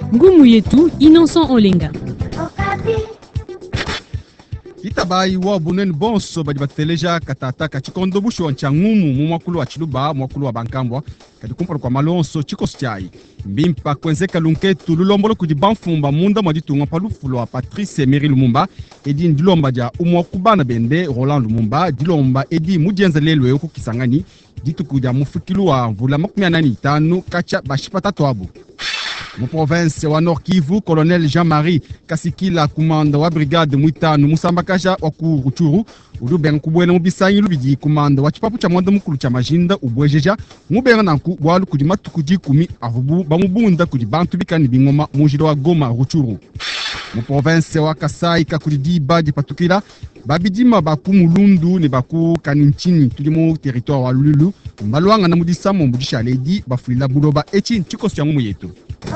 Ngumu yetu Innocent Olenga. Itabai wa bunen bonso badi bateleja katata kachikondo busho wanchangumu mwakulu wa chiluba mwakulu wa bankambwa kadi kumpalo kwa malonso chikostiai mbimpa kwenzeka lunketu lulombolo kudi banfumba munda mwaditunga palufulo wa Patrice Emery Lumumba edi ndilomba ja umwakubana bende Roland Lumumba dilomba edi mujenza lelwe uku kisangani ditu kuja mufikilu wa mvula 85 kacha bashipata toabu. Mu province wa Nord Kivu, colonel Jean-Marie Kasikila, commande wa brigade Muitanu Musambakaja wa Ruchuru, udubenga kubwela mubisanyi lubidi commande wa chipapu cha mwanda mukulu cha majinda ubwejeja, mubenga nanku bwalu kudi matuku 10 avubu bamubunda kudi bantu bikani bingoma mujilo wa Goma Ruchuru. Mu province wa Kasai kakudi diba di patukila, babidima baku mulundu ne baku kaninchini tulimu territoire wa Lulu, mbaluanga na mudisa mbudisha ledi bafulila buloba echi chikosi yangumu yetu.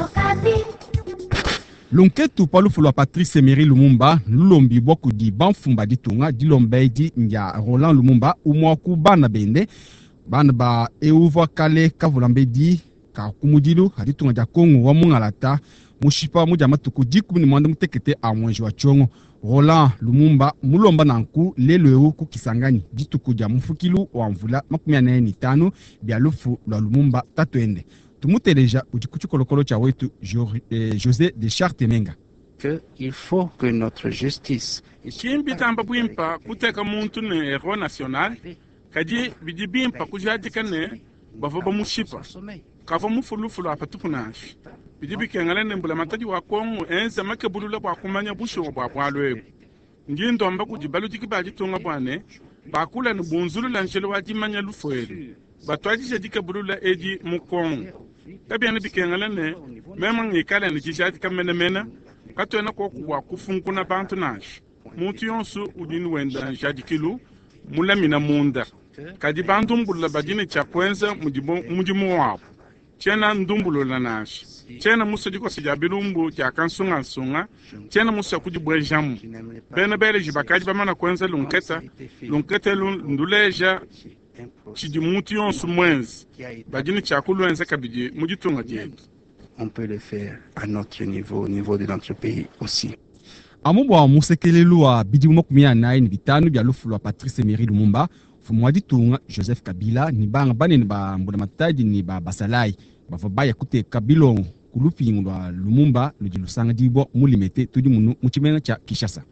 Lunketu palufulo wa Patrice Emery Lumumba lulombi boku di banfumba ditunga dilombe di nja Roland Lumumba umwaku bana bende bana ba euva kale kavulambe di ka kumudilu haditunga ja Kongo wa mungalata mushipa muja matuku diku ni mwanda mutekete a mwenji wa chongo. Roland Lumumba mulomba nanku lelweu ku kisangani dituku ja mufukilu wa mvula 85 bya lufu lwa Lumumba tatuende. Tumuteleja udikuchu kolokolo cha wetu José de Chartemenga. Il faut que notre justice Kimbi tamba bwimpa kuteka muntu ne hero national kaji bidi bimpa kujadika ne bavoba mushipa kava mufulufulu apatupunashi bidi bikengala ne mbula matadi wa Kongo enza makebulula kwa kumanya busho bwa bwalwe ngindo amba kujibalu dikibaji tonga bwane bakula ne bunzulu la njelo wajimanya lufwele batwaji jadika bulula edi mukongo kabiana bikengala ne mema ngikala ne jishati kamena katwena ko kuwa kufunkuna bantu nash muntu yonsu udini wenda jadikilu mulamina munda kadi bantu mbulla badine chakwenza mujimu wabo chena ndumbulo la nash chena musa diko sijabilumbu kya kansunga chena musa kujibwe jamu bene bele jibakaji bamana kwenza lunketa nduleja chidi mutu yonsu mwenzi badine chakulu enza kabidi mujitunga jetu. On peut le faire à notre niveau, au niveau de notre pays aussi. Amubwa musekelelu wa bidi umokumia nae ni bitanu bya lufulo wa Patrice Emery Lumumba fumwadi tunga Joseph Kabila ni banga bane ni ba mbuna matadi ni ba basalai bavabaya kute Kabilo kulupi ngwa Lumumba lujilusanga dibo mulimete tudi munu muchimena cha Kishasa.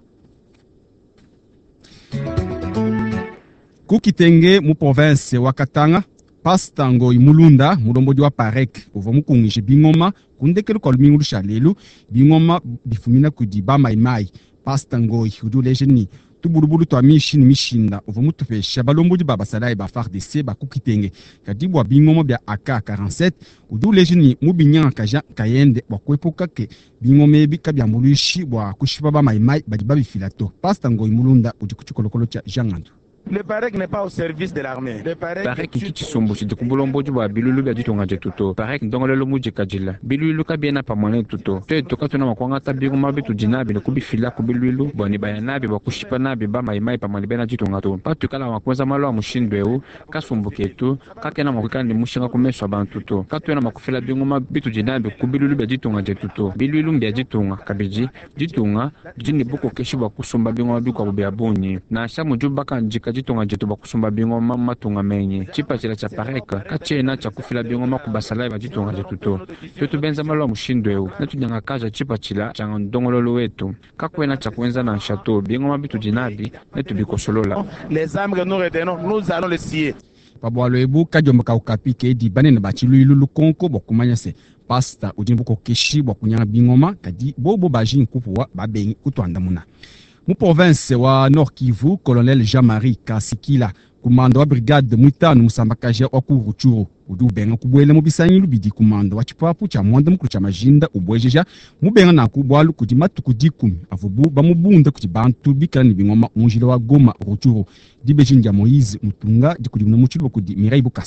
Kukitenge mu province wa Katanga Pastango imulunda mulomboji wa Parek uva mukungishe bingoma kundekelu kwa lumingulu shalelu bingoma bifumina kudi ba maimai Pastango ihuduleje ni tubulubulu twa mishinda uva mutufesha balomboji ba basalai ba FARDC ba kukitenge kadibu wa bingoma bya AK-47 uduleje ni mubinyanga kaja kayende wakwepoka ke bingoma ebi kabya mulushi bwa kushipa ba maimai badiba bifilato Pastango imulunda udikuchukolokolo cha Jangandu. Le Parek n'est pas au service de l'armée. Le Parek kiti sombo si tukumbulombo juba bilulu bya ditonga jetuto. Parek ndongolelo muji kajila. Bilulu kabiena pamwane tuto. Te tokatuna makwanga tabiru mabitu jinabi kubi fila kubilulu boni bayanabi bakushipa nabi ba maimai pamwane bena ditonga to. Patukala makwenza malo wa mushindweu kasumbuketu kakena makwikani mushinga kumeswa bantuto. Katuna makufila bingoma bitu jinabi kubilulu bya ditonga jetuto. Bilulu bya ditonga kabiji ditonga jini buko keshiba kusumba bingoma bikwa bya boni. Na shamu juba kanjika jitonga jetu bakusumba bingoma matunga menye chipa chila cha Pareka kachena cha kufila bingoma kubasalai bajitonga jetu to benza malo mushindweu natunyanga kaja chipa chila cha ndongololo wetu kakwena cha kwenza na chateau bingoma bitu jinabi netu bikosolola les âmes que nous retenons nous allons les scier pabwalo ebu kajomba ka ukapike di banene bachilu lukonko bokumanya se pasta ujimbo ko keshi bokunyanga bingoma kadi bobo baji nkupuwa babengi kutwanda muna. Mu province wa Nord Kivu, colonel Jean-Marie Kasikila, commande wa brigade Muitanu Musambakaje wa Ruchuru, udubenga kubwele mubisanyi lubidi commande wa chipapu cha mwanda mukulu cha majinda ubwejeja, mubenga na kubwalu kudi matuku 10 avubu bamubunda kudi bantu bikani bingoma mujilo wa Goma Ruchuru, dibejinja Moïse Mutunga dikudi muchilo kudi Mirai Bukasa.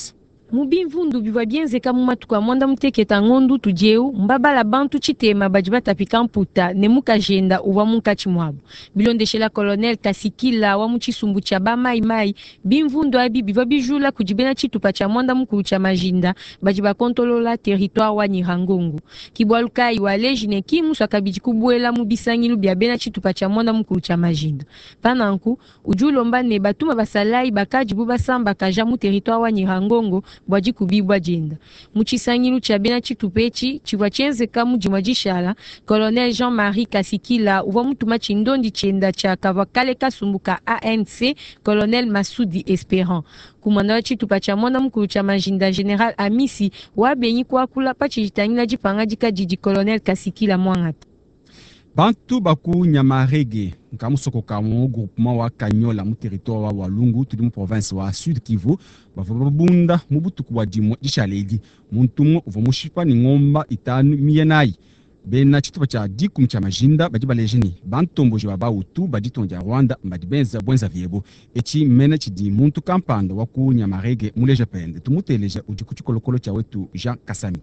Mubimvundu biwa bienzeka mumatuka mwanda muteketa ngondu tujeu mbabala bantu chitema bajibata pikamputa nemuka jenda uwa munkachi mwabu. Bilondeshela Colonel Kasikila wa muchisumbu cha ba mai bimvundu abi biwa bijula kujibena chitupa cha mwanda mukuru cha majinda bajiba kontolola territoire wa Nyirangongo. Kibwalukai wa lejine kimu swakabiji kubuela mubisangilu biabena chitupa cha mwanda mukuru cha majinda. Pananku ujulomba ne batuma basalai bakajibu basamba kajamu territoire wa Nyirangongo bwaji kubibwa jenda. Muchisangilu cha bena chitupechi chiwa chenze kamu jimajishala Colonel Jean-Marie Kasikila uwa mutuma chindondi chenda cha kavakale kasumbuka ANC Colonel Masudi Esperant. Kumanda chitupa cha mwanda mkuru cha majinda General Amisi wabenyi kwa kula pachi jitangila jipanga jika jiji Colonel Kasikila mwangata. Bantu baku Nyamarege nkamusoko kamu groupement wa Kanyola mu territoire wa Walungu tudi mu province wa Sud Kivu bavabunda mubutuku wa dimwe dishaledi muntumu uvomushipa ni ngomba itanu miyenai bena chitupa cha dikum cha majinda bajiba lejini bantomboje wa bautu baditonja Rwanda mbadibenza bwenza viebo echi mena chidi muntu kampando wa ku Nyamarege muleje pende tumuteleje ujikuchikolokolo cha wetu Jean Kasami.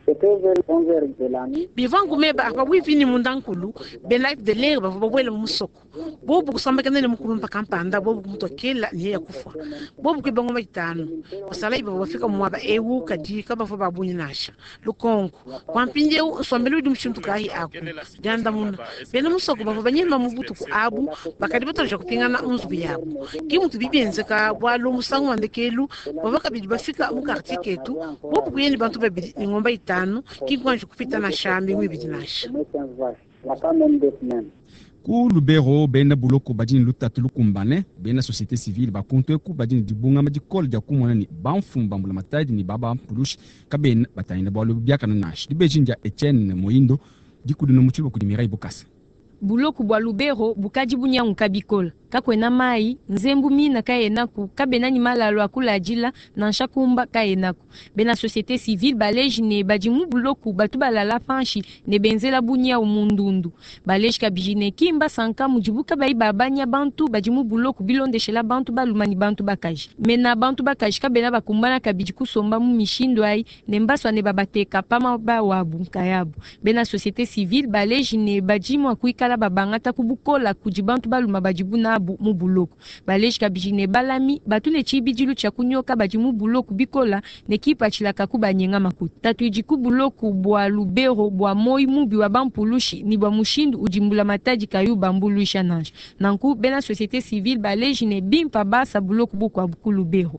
Bivangu meba akawivini mundankulu belife de lere bavabwela musoko bobu kusamba kanene mukulu mpaka mpanda bobu kumutokela niye yakufa bobu kwibango matano kusala ibo bafika mwaba ewu kadika bafo babunyi nasha lukongo kwampinje uswambelu dumshuntu kahi ako janda munda bena musoko bafo banyema mubutu ku abu bakadi batoja kupingana unzu yabo kimutu bibenze ka bwalo musangu andekelu babaka bidi bafika mu quartier ketu bobu kuyeni bantu babidi ngomba itano kikwanju kupita na shambi mwibidi nasha ku Lubero bena buloko badini lutatu lukumbane bena société civile bakuntu ku badini dibunga madikol ja kumona ni banfumba mbula matadi ni baba pulush kabena batayina bwalo byaka na nash dibejinja Etienne Moindo dikudino muchilo kudimira ibukasa buloku bwa Lubero bukaji bunyangu kabikola kakwena mai nzembu mina kayenaku kabena ni malalo akula ajila na nshakumba kayenaku bena société civile baleji ne bajimu buloku batu balala panshi ne benzela bunya umundundu baleji kabijine kimba sanka mujibuka bai babanya bantu bajimu buloku bilondeshela bantu balumani bantu bakaji mena bantu bakaji kabena bakumbana kabiji kusomba mu mishindo ai ne mbaswa ne babateka pama ba wabu kayabu bena société civile baleji ne bajimu akuikala babangata kubukola kujibantu baluma bajibu na mu buloko baleji kabijine balami batule chibidilu cha kunyoka bajimu buloko bikola nekipa chilaka kubanyenga makuta tatu ijiku buloko bwa Lubero bwa moi mubi wa bampulushi ni bwa mushindu ujimbula mataji kayu bambuluisha nash nanku bena société civile baleji ne bimpa basa buloko bukwa buku Lubero.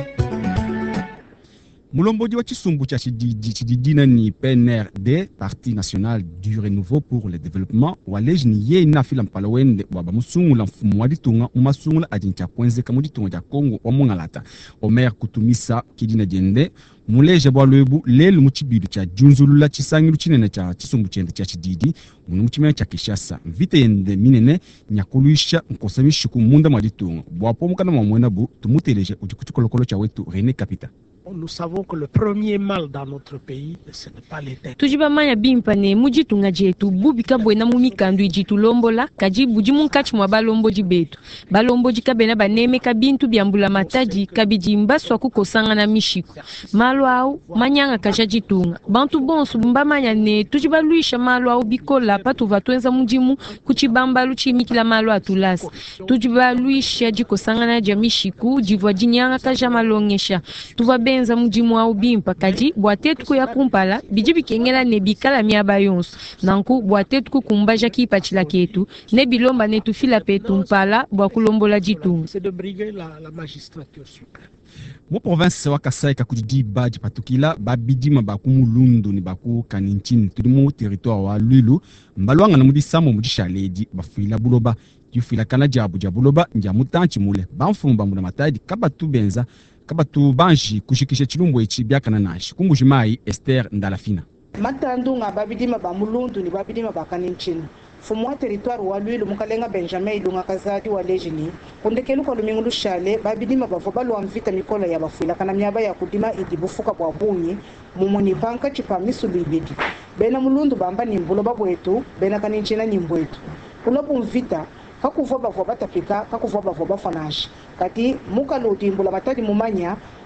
Mulomboji wa chisumbu cha chididina ni PNRD Parti National du Renouveau pour le Développement waleji ni ye na fila mpalawende waba musungula mfumu wa ditunga umasungula ajincha kwenze kamu ditunga ja Kongo wa mungalata Omer Kutumisa kidina jende muleje bwa lwebu lelu muchibidu cha junzulula chisangilu chinene cha chisumbu chende cha chididi munu muchimene cha Kishasa vite yende minene nyakuluisha nkosamishi kumunda mwa ditunga bwapo mukana mwamwena bu tumuteleje ujikuchikolokolo cha wetu René Kapita. Nous savons que le premier mal dans notre pays, ce n'est pas les têtes. Tujiba maya bimpane mujitunga jetu bubika bwena mumikandu ijitu lombola kaji bujimu nkachi mwa balomboji betu balomboji kabena baneme kabintu byambula mataji kabiji mbaswa kukosanga na mishiku malo au manyanga kajajitunga bantu bonsu mbamanya ne tujiba luisha malo au bikola patu vatwenza mujimu kuchibamba luchimikila malo atulasa tujiba luisha jikosanga na jamishiku jivwa jinyanga kaja malongesha tuva benza mujimu au bimpa kaji bwatetu ku ya kumpala bijibi kengela ne bikala miaba yonso nanku bwatetu ku kumbaja kipachila ketu ne bilomba ne tufila petu mpala bwa kulombola jitunga. C'est de briguer la magistrature suprême. Mu province wa Kasai kakudiba jipatukila babidima baku mulundu ni baku kaninchini tudimu territoire wa Lwilu mbalwanga na mudisamo mudishaledi bafuila buloba yufila kana jabu jabuloba nja mutanchi mule bamfumba muna matadi kabatu benza kabatu banji kushikisha chilumbo ichi byakana nashi kumbujimai Esther Ndalafina matandunga babidima bamulundu ni babidima bakaninchini fumwa territoire wa Lwilu mukalenga Benjamin ilunga kazadi wa lejini kundekelu kwa lumingulu shale babidima bavobalu amvita mikola ya bafuila kana miaba ya kudima idibufuka bwa bunyi mumuni panka chipa misulu ibidi bena mulundu bamba ni mbulo babwetu bena kaninchina nyimbo yetu kulopu mvita kakuvoba voba tapika kakuvoba voba fanashi kati muka lutimbula matadi mumanya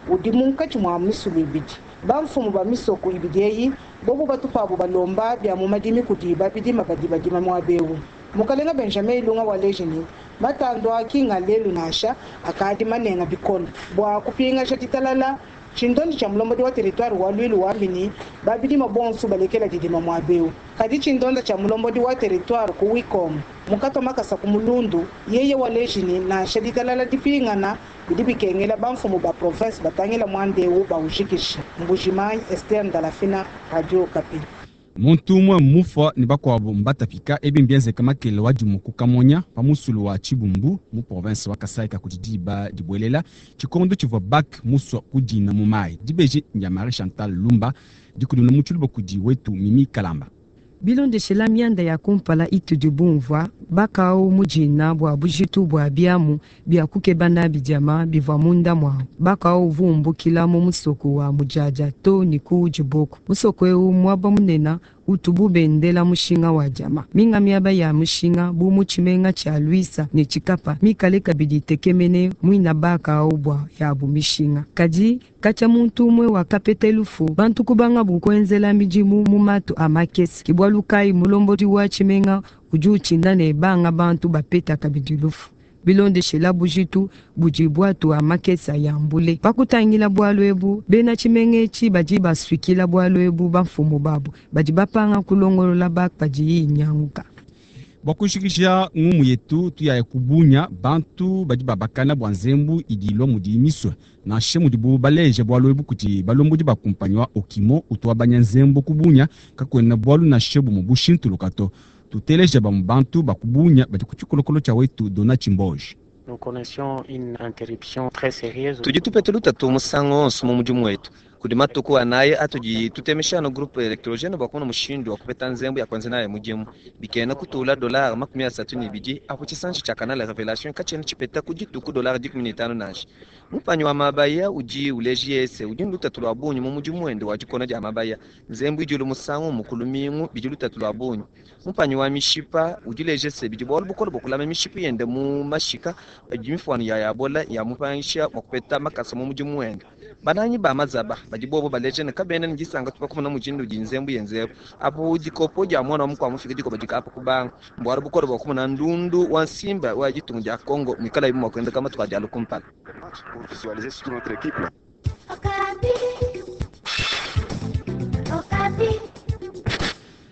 udi munkati mwa misulu ibidi bamfumu ba misoko ibidi eyi bobo batupa abo balomba bya mu madimi kuti babidima badibadima mwabewu mukalenga Benjamin Ilunga wa Legini batando akinga lelu nasha akadi manenga bikono bwa kupinga shatitalala chindondi cha mlombodi wa territoire wa Lwilu wambini babidima bonsu balekela didima mwabewu kadi chindonda cha mlombodi wa territoire ku Wikom mukato makasa kumulundu yeye wa Legini na shatitalala dipingana bidibikengela bamfumu ba province batangela mwandewu ba ushikisha mbujimai Esther Ndalafina Radio Okapi. Muntu umwe mufa ni bakwabo mbatapika ebimbienze kamakele wa dimuku kamonya pa musulu wa Chibumbu mu province wa Kasai ka kudidiba dibwelela chikondo chiva bak muswa kudina mumai dibeji Nyamari Chantal Lumba dikuduna muchulu bokudi wetu Mimi Kalamba. Bilon de cela mianda ya kumpala itu du bonvoi bakao mujina bwa bujitu bwa biamu bia kukebana bijama bivwa munda mwa bakao vumbu kilamo musoko wa mujaja to niku jiboko musoko eu mwaba munena utubu bendela mushinga wa jama minga miaba ya mushinga bu muchimenga cha Luisa ne chikapa mikale kabidi tekemene mwina bakao bwa ya bu mishinga kaji kacha muntu umwe wa kapetelufu bantu kubanga bukwenzela mijimu mumatu amakesi kibwalukai mulombodi wa chimenga ujuchinda ne banga bantu bapeta kabidilufu bilonde shela bujitu bujibwatu amakesa ya mbule bakutangila bwalwebu bena chimengechi bajiba swikila bwalwebu bamfumu babu bajibapanga kulongolola bakpaji nyanguka bakushikisha ngumu yetu tuya kubunya bantu bajiba bakana bwanzembu idilo mudimiswa na shemu dibu baleje bwalwebu kuti balomboji bakumpanywa okimo utwa banyanzembu kubunya kakwena bwalu na shebu mubushintu lukato tuteleje bambantu bakubunya batikuchikolokolo cha wetu Dona Chimboje. Nous connaissions une interruption très sérieuse. Tujitupeteluta tumusango somo mujimu wetu kudimatuku anaye atuji tutemeshano groupe electrogene bakuna mushindu wakupeta nzembu ya kwanza naye mujimu bikena kutula dolar makumi asatu ni biji apo chisanchi cha kanala revelation kacheni chipeta kujituku dolar 10,000 nashi mupanyo wa mabaya uji uleji ese ujinduta tulwabunyu mu mujimu wende wajikona ja mabaya nzembu ijulu musango mukulumingu bijiluta tulwabunyu mupanyo wa mishipa ujileje se bijibol bukolo bukulama mishipa yende mu mashika jimifwani ya yabola ya mupanisha wakupeta makasa mu mujimu wende bananyi ba mazaba bajibobo balejene kabene njisanga tupakuma mujindu jinzembu yenzebu apo ujikopo ja mwana mukwa mufika diko bajika apo kubanga mbwara bukoro bakuma na ndundu wa Simba wa jitunja Kongo mikala imu kwenda kama tukajalo kumpala pour visualiser sur notre équipe.